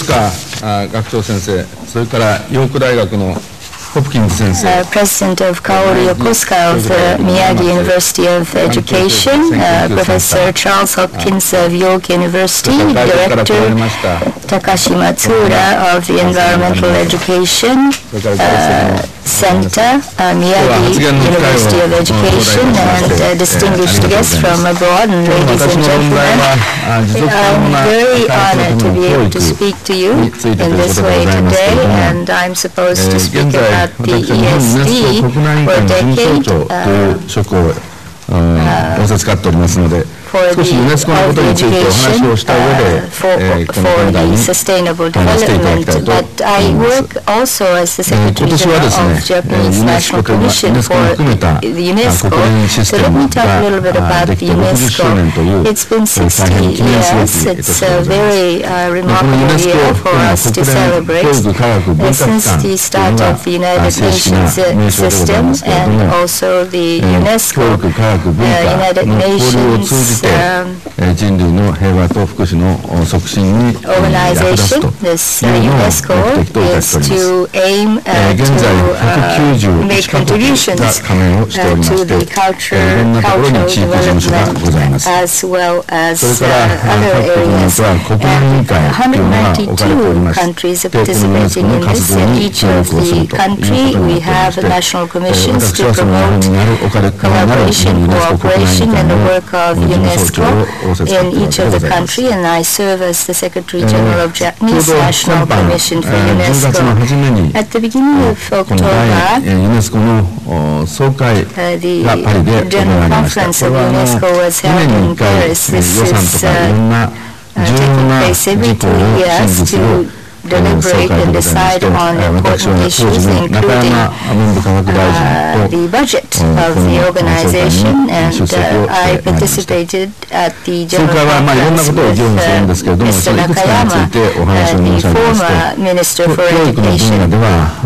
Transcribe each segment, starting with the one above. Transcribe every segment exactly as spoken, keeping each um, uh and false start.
スカー学長先生、それからヨーク大学のホプキンズ先生、 uh, President of Kaori Yokosuka of the Miyagi University of Education, uh, Professor Charles Hopkins of York University, Director Takashi Matsuura of the Environmental Education uh, Center, uh, Miyagi University of Education, and uh, distinguished guests from abroad, and ladies and gentlemen, I'm very honored to be able to speak to you in this way today, and I'm supposed to speak about the E S D for a decade uh, 仰せつかっておりますので、少しユネスコのことについてお話をした上で、えー、この現代に話していただきたいと思います。今年はですね、ユネスコとユネスコも含めた国連システムができてろくじゅっしゅうねんという大変記念すべき年でございます。このユネスコというのは国連教育科学文化機関というのが正式な名称でございますけれども、教育科学文化の交流を通じて人類の平和と福祉の促進に役立つというのを目的といたしております。現在ひゃくきゅうじゅういちカ国が加盟をしておりまして、いろんなところに地域事務所がございます。それから各国には国連委員会というのが置かれておりまして、このユネスコの活動に協力をするということになっておりまして、私はその日本にある置かれておりますユネスコ国連委員会の事務総長 in each of the country, and I serve as the Secretary General of Japanese National Commission for UNESCO. At the beginning of October, uh, the General Conference of UNESCO was held in Paris. This is uh, uh, taking place every two years to deliberate and decide on important issues, including uh, the budget of the organization, and uh, I participated at the General Conference with uh, Mister Nakayama, uh, the former Minister for Education, and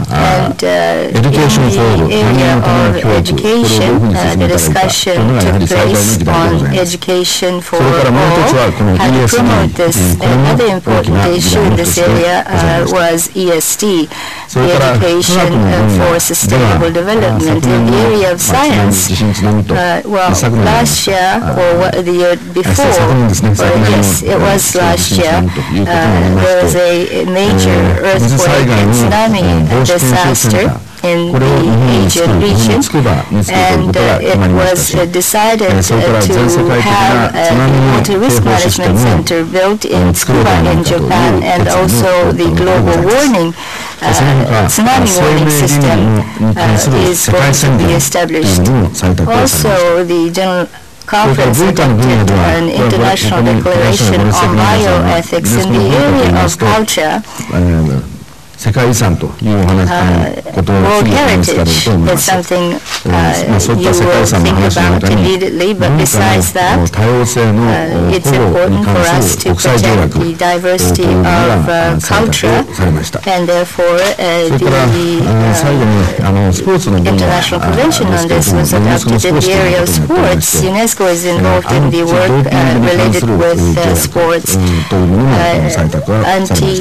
uh, in the area of education, uh, the discussion took place on education for all, how to promote this. Another important issue in this area Uh, was E S D, the Education uh, for Sustainable Development. In the area of science, uh, well, last year or the year before, or yes, it was last year, uh, there was a major earthquake and tsunami disaster in the Asian region, and uh, it was uh, decided uh, to have a water risk management center built in Tsukuba in Japan, and also the global warning uh, tsunami warning system uh, is going to be established. Also, the general Conference adopted an international declaration on bioethics in the area of culture. 世界遺産というお話のことを次に話すかと思います。そういった世界遺産の話の中に文化の多様性の保護に関する国際条約というのが採択をされました。それから最後にあのスポーツの分野ですけれども、ユネスコのスポーツのことになっておりまして、アンチドーピングに関する条約というものも採択がされました。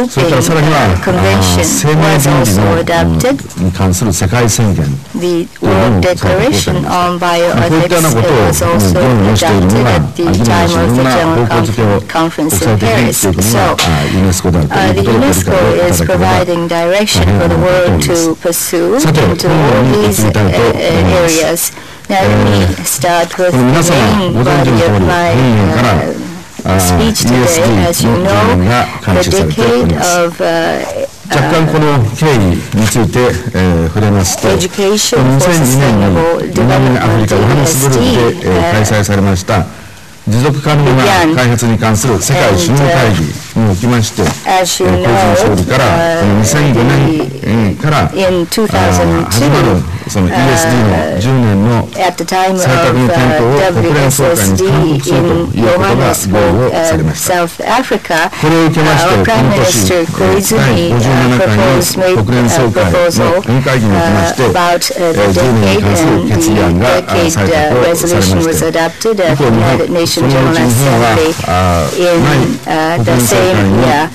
それからさらには生命倫理のに関する世界宣言というのも採択をされました。こういったようなことを議論をしているのが、議論をしいろんな方向づけを国際的にしていくのがユネスコであるということをご理解をいただければ大変ありがとうございます。さて、今後に移りたいと思います。この皆様ご存知の通り、本年から speech today, as you know, the decade of uh, 若干この経緯について、えー、触れますと、にせんにねんに南アフリカヨハネスブルクで、えー、開催されました持続可能な開発に関する世界首脳会議におきまして、小泉総理からこのにせんごねんから始まるその イーエスディー のじゅうねんの採択の検討を国連総会に勧告するということが合意をされました。これを受けまして、この年だいごじゅうななかいの国連総会の本会議におきまして、じゅうねんに関する決議案が採択をされまして、以降にそのうち日本はない国連総会に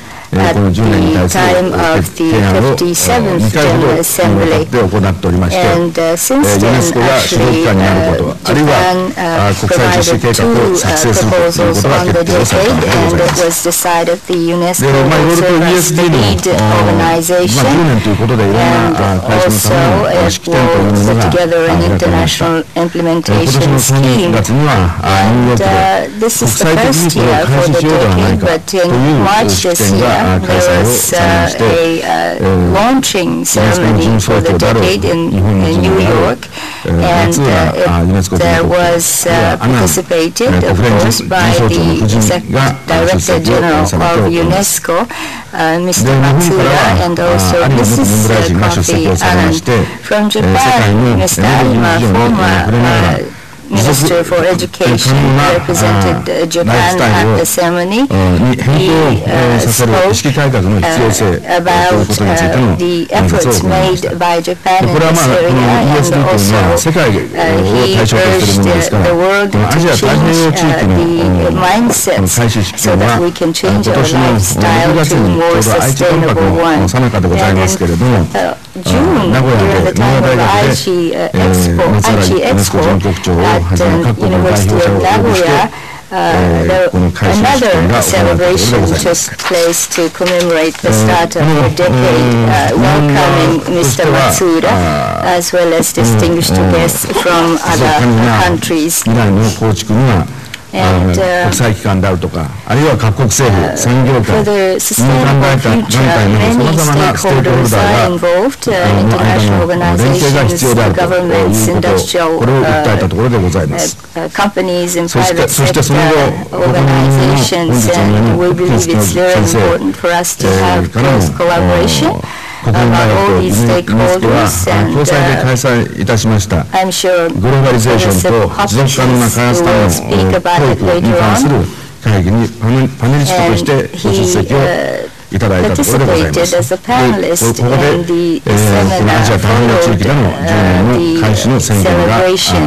at the time of the fifty-seventh General Assembly. And uh, since then, actually, uh, Japan uh, provided two uh, proposals on the decade, and it was decided the UNESCO would serve as the lead organization, and also it will put together an international implementation scheme. And uh, this is the first year for the decade, but in March this year there was uh, a uh, launching ceremony for the decade in, in New York, and uh, it uh, was uh, participated, of course, by the Executive Director General of UNESCO, uh, Mister Matsuda, and also Missus Kofi Annan. From Japan, Mister Arima, former uh, Minister for Education, represented uh, Japan at the ceremony. He uh, spoke uh, about uh, the efforts made by Japan in this area, and also uh, he urged uh, the world to change uh, the mindsets so that we can change our lifestyle to a more sustainable one. And in uh, June, during the time of Aichi uh, Expo, Aichi Expo at the University of Nagoya, uh, there, another celebration took place to commemorate the start of the decade, uh, welcoming Mister Matsuda, as well as distinguished guests from other countries. And uh, for the sustainable future, many stakeholders are involved, uh, international organizations, governments, industrial uh, uh, companies, and private sector organizations, and we believe it's very important for us to have close collaboration about all these stakeholders, and uh, I'm sure Professor Hopkins will speak about it later on. And he uh, participated as a panelist in the seminar followed uh, the celebration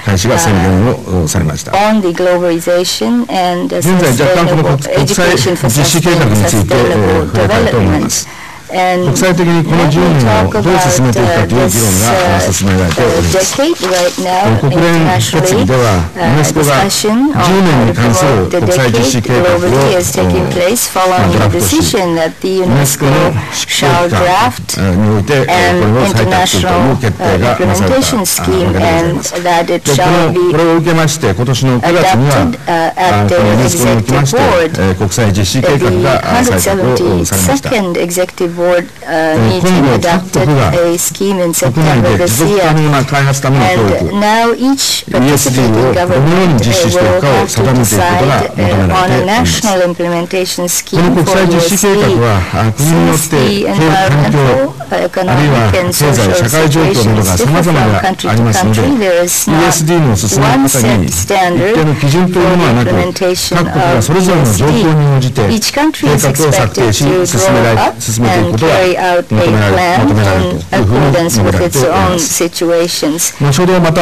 uh, on the globalization and uh, sustainable education for sustainable, sustainable development. And when we talk about uh, this uh, decade right now, internationally, uh, discussion on how to promote the decade globally is taking place following a decision that the UNESCO shall draft an international uh, implementation scheme, and that it shall be adopted uh, at the Executive Board. The one hundred seventy-second Executive Board uh, meeting adopted a scheme in September this year, and now each participating government uh, will have to decide uh, on a national implementation scheme for E S D. Since the environmental, economic, and social situations differ from country to country, there is not one set standard for the implementation of E S D. Each country is expected to draw up and carry out a plan in accordance with its own situations. Uh, later on,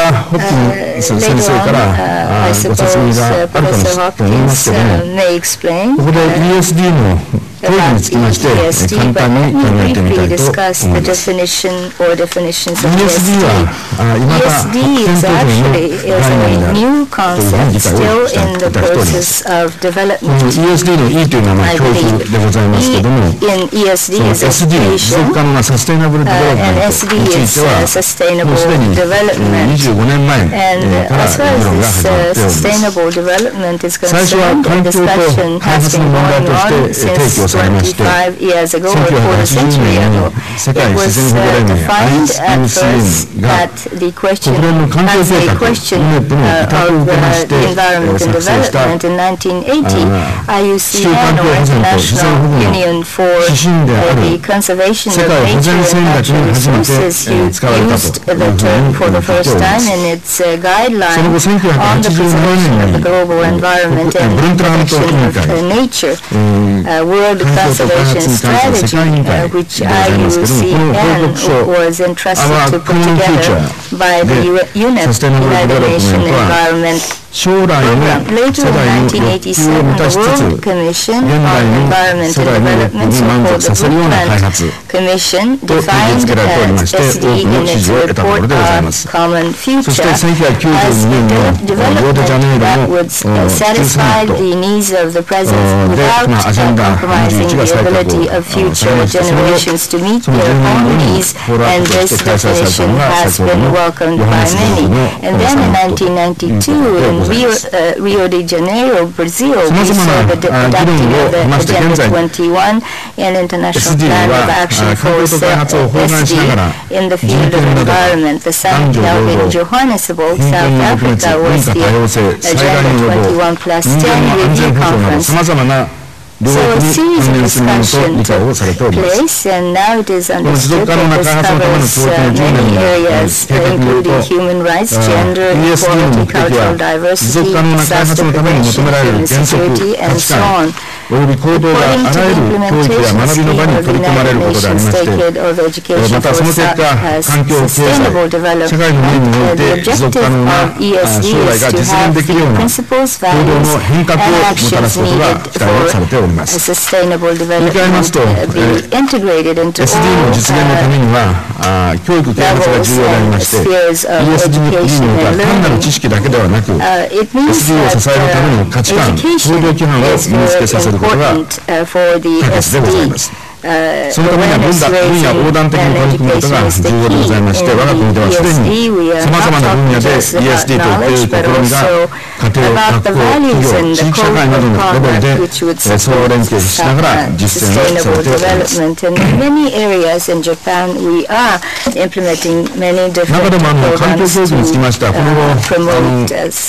uh, I suppose uh, Professor Hopkins uh, may explain uh, about E S D, but let me briefly discuss the definition or definitions of E S D. E S D is actually is a new concept still in the process of development. I believe E in E S D is education, uh, and S D is uh, sustainable develelevment. And uh, as far as this uh, sustainable development is concerned, the discussion has been going on since twenty-five years ago, or quarter century ago. It was uh, defined at first that the question as a question uh, of uh, the environment and development in nineteen eighty. I U C N, or International Union for uh, the Conservation of Nature and Natural Resources, used the term for the first time in its uh, guideline on the preservation of the global environment and protection of uh, nature. Uh, World Conservation Strategy, uh, which I U C N was entrusted to put together by the UNESCO, United Nations Environment 将来の世代の欲求を満たしつつ、現代の世代の欲求に満足させるような開発と定義づけられておりまして、多くの支持を得たところでございます。そしてせんきゅうひゃくきゅうじゅうにねんのリオデジャネイロの中サミットで、まあ、アジェンダにじゅういちが採択をされまして、その後、そのじゅうねんごにフォローアップとして開催されたのが先ほどのヨハネスブルクのサミットということでございます。 Rio de Janeiro, Brazil, we saw the adopting of the Agenda twenty-one and International Plan of Action for S D in the field of environment. The summit held in Johannesburg, South Africa was the Agenda twenty-one plus ten review conference. So a series of discussions took place, and now it is understood that this covers uh, many areas, including human rights, gender equality, cultural diversity, self-determination, human security, and so on. According to the implementation scheme of the United Nations Decade of Education for Sustainable Development, uh, the objective of E S D is to have the principles, values, and actions needed for a sustainable development uh, be integrated into all uh, levels and spheres of education and learning. Uh, it means that uh, education is very important uh, for the S D. そのためには分野横断的に取り組むことが重要でございまして、我が国ではすでにさまざまな分野で イーエスディー といった試みが家庭、学校、企業、地域社会などのレベルで相互連携しながら実践をされております。中でもあの環境教育につきましては、この後あの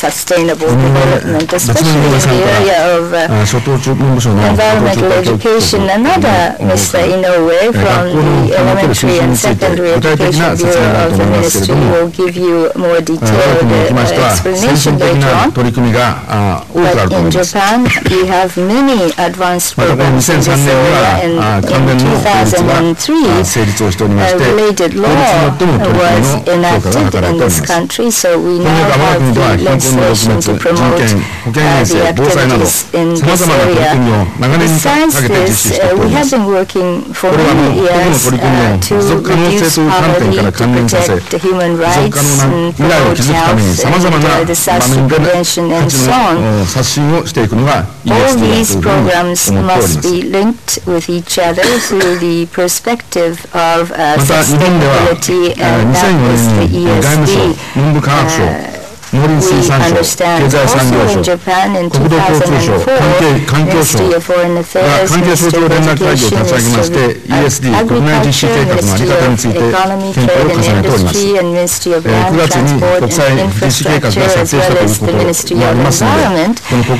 別の皆さんから初等中文部省の初等中教育 Inoue from the Elementary and Secondary Education Bureau of the Ministry will give you more detailed uh, explanation later on. But in Japan, we have many advanced programs in this area, and in two thousand three, a related law was enacted in this country, so we now have the legislation to promote uh, the activities in this area. Besides this, uh, we have been working for many years uh, to reduce poverty, to protect human rights, and promote health, and uh, disaster prevention, and so on. All these programs must be linked with each other through the perspective of uh, sustainability, and that is the E S D. Uh, We understand also in Japan in two thousand four, Ministry of Foreign Affairs, Ministry of Education, Ministry of Agriculture, Ministry of Economy, Trade and Industry, and Ministry of Land Transport and Infrastructure, as well as the Ministry of Environment,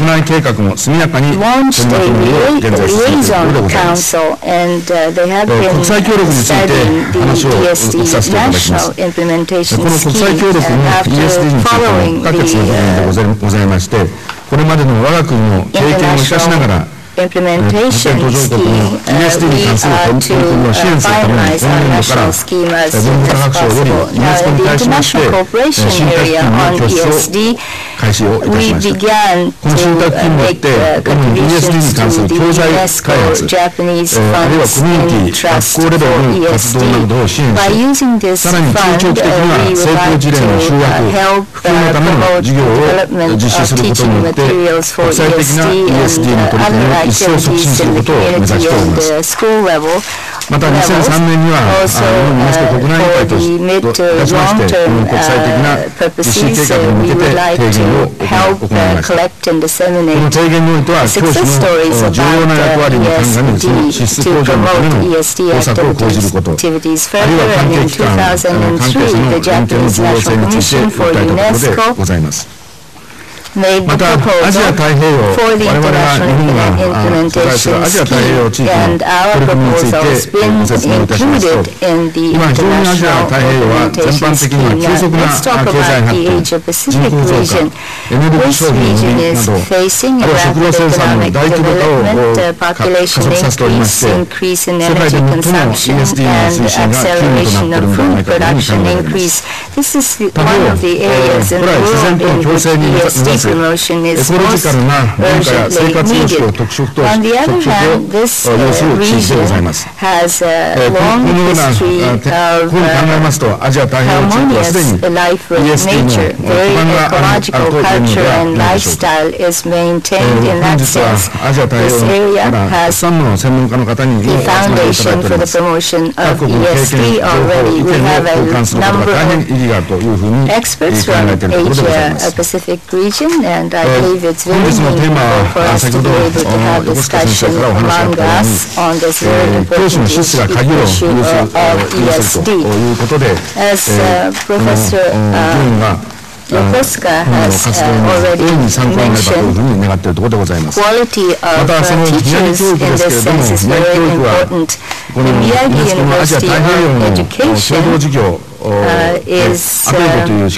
launched a liaison council, and uh, they have been studying the E S D national implementation scheme uh, after following 不可欠の部分でございまして、これまでの我が国の経験を生かしながら implementation scheme, uh, we are to uh, finalize our national scheme as soon as possible. Now, in the international cooperation area on E S D, we began to uh, make uh, contributions to the UNESCO Japanese Funds and Trust for E S D. By using this fund, uh, we would like to uh, help uh, promote the development of teaching materials for E S D and uh, other activities in the community and the school level. またにせんさんねんにはユネスコ国内委員会としまして国際的な実施計画に向けて提言を行いました。この提言においては教師の重要な役割に鑑みその資質向上のための方策を講じること、あるいは関係機関、関係者の連携の重要性について訴えたところでございます。またアジア太平洋、我々が日本が所在するアジア太平洋地域の取り組みについてご説明いたしますと、今非常にアジア太平洋は全般的には急速な経済発展、人口増加、エネルギー消費の伸びなど、あるいは食料生産の大規模化を加速させておりまして、世界で最も イーエスディー の推進が急務となっているのではないかというふうに考えられます。他方、これは自然と共生に結 promotion is most urgently needed. On the other hand, this uh, region has a long history of uh, harmonious life with nature. Very ecological culture and lifestyle is maintained in that sense. This area has the foundation for the promotion of E S D already. We have a number of experts from Asia Pacific region, and I believe it's very meaningful for us to be able to have discussion among us on this very important issue of E S D. As uh, Professor uh, Yokosuka has uh, already mentioned, quality of uh, teachers in this sense is very important. The Miyagi University of Education Uh, is uh,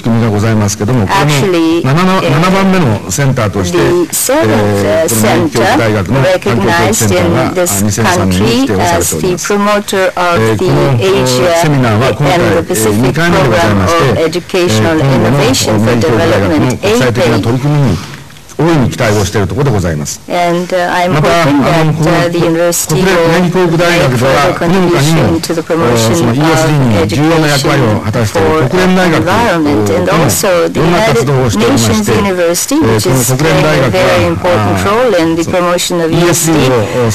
actually uh, the seventh uh, center recognized in this country as the promoter of the Asia and the Pacific Program of Educational Innovation for Development, A P E I. And uh, I'm hoping that uh, the university will make further contribution to the promotion of education for the environment, and also the United Nations University, which is playing a very important role in the promotion of E S D, uh,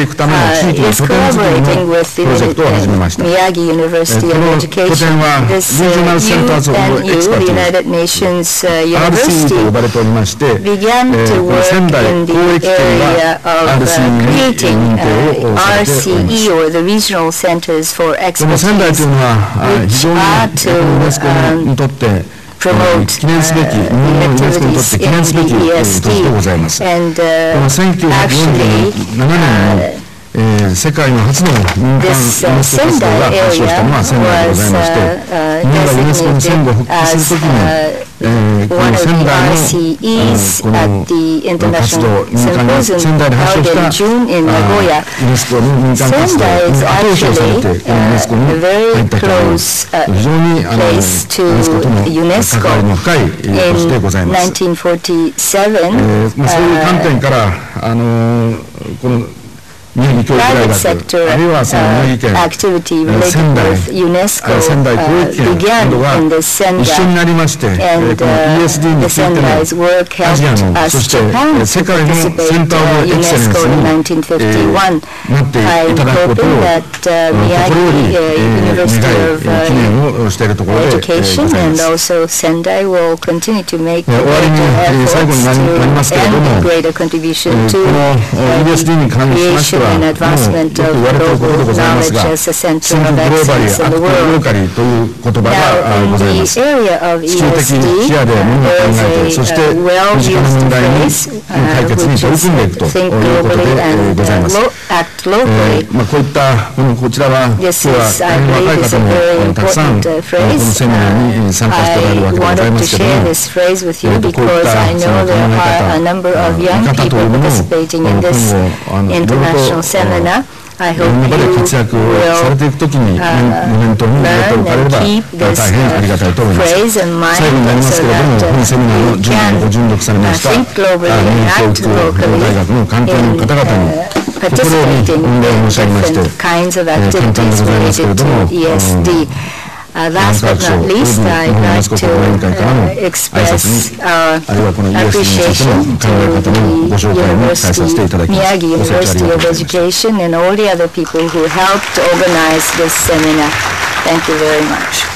is collaborating with the uh, Miyagi University of Education. This uh, U N U, the United Nations uh, University, began to work in the area of uh, creating uh, R C E, or the Regional Centers for Expertise, which are to um, promote uh, activities in the E S D. And uh, actually, uh, this uh, Sendai area was uh, designated as uh, one of the R C Es at the International Symposium held in June in Nagoya. Sendai is actually uh, a very close uh, place to UNESCO. In nineteen forty-seven, uh, private sector uh, activity related with UNESCO uh, began in the Sendai, and uh, the Sendai's work helped us Japan to participate in uh, UNESCO in nineteen fifty-one. I'm hoping that uh, Miyagi uh, University of uh, Education and also Sendai will continue to make greater efforts to and greater contribution to uh, creation and advancement of global knowledge as a center of excellence in the world. Now, in the area of E S D, there is a uh, well-used phrase, uh, which is think globally and uh, lo act locally. This is, I believe, is a very important uh, phrase. Uh, I wanted to share this phrase with you because I know there are a number of young people participating in this international seminar. I hope you will uh, learn and keep this uh, phrase in mind so that uh, you can uh, think globally and act locally in uh, participating in different kinds of activities related to E S D. Uh, last but not least, I'd like to uh, express our appreciation to the University, Miyagi University of Education, and all the other people who helped organize this seminar. Thank you very much.